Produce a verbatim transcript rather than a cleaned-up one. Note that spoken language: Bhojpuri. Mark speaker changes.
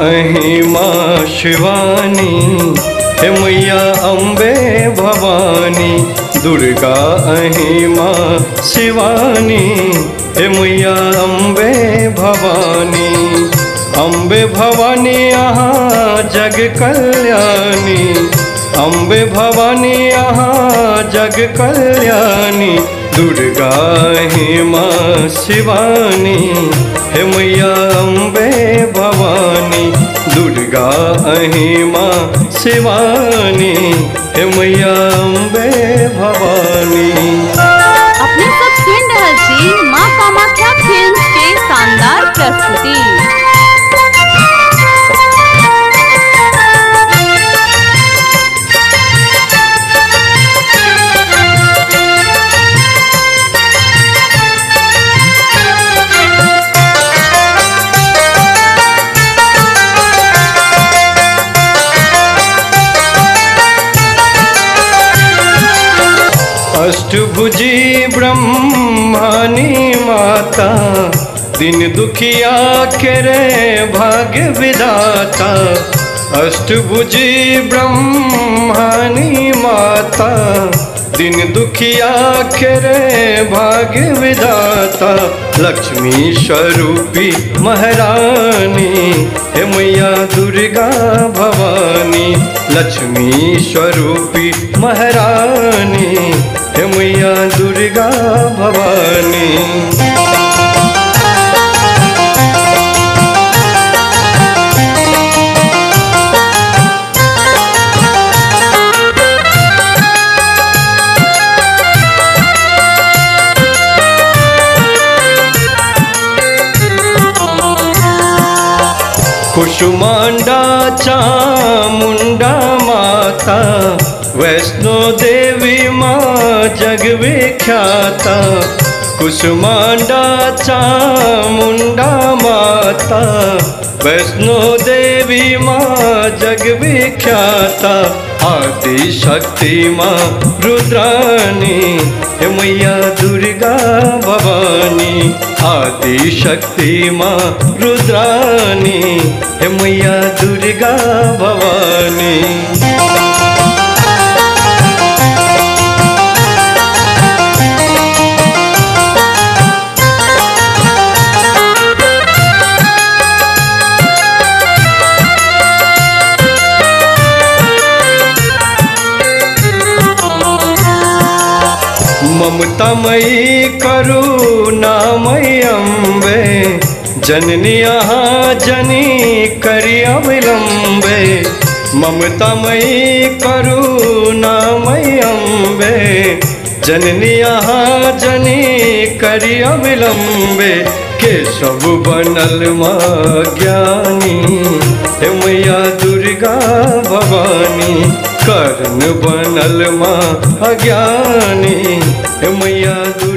Speaker 1: अहीं माँ शिवानी, हे मैया अम्बे भवानी। दुर्गा अहीं माँ शिवानी, हे मैया अम्बे भवानी। अम्बे भवानी अहाँ जग कल्याणी, अम्बे भवानी अहाँ जग कल्याणी। दुर्गा अहीं माँ शिवानी, हे मैया अम्बे भवानी। दुर्गा अहीं माँ शिवानी, हे मैया अम्बे भवानी।
Speaker 2: अपने सब सुन रहल छी माँ कामाख्या फिल्म्स के शानदार प्रस्तुति।
Speaker 1: अष्टभुजी ब्रह्मानी माता, दिन दुखिया के रे भाग्य विधाता। अष्टभुजी ब्रह्मानी माता, दिन दुखिया के रे भाग्य विधाता। लक्ष्मी स्वरूपी महारानी, हे मैया दुर्गा भवानी। लक्ष्मी स्वरूपी महारानी, हे मैया दुर्गा भवानी। कुसुमांडा चामुंडा माता, वैष्णो देवी माँ जग विख्याता। कुसुमांडा चामुंडा माता, वैष्णो देवी माँ जग विख्याता। आदि शक्ति माँ रुद्रानी, हे मैया दुर्गा भवानी। आदि शक्ति माँ रुद्रानी, हे मैया दुर्गा भवानी। ममतामयी करुणामयी अम्बे, जननी अहाँ जनी करी अविलंबे। ममतामयी करुणामयी अम्बे, जननी अहाँ जनी करी अविलंबे। केशव बनल माँ ज्ञानी, हे मैया दुर्गा भवानी। कर्ण बनल माँ अज्ञानी, हे मैया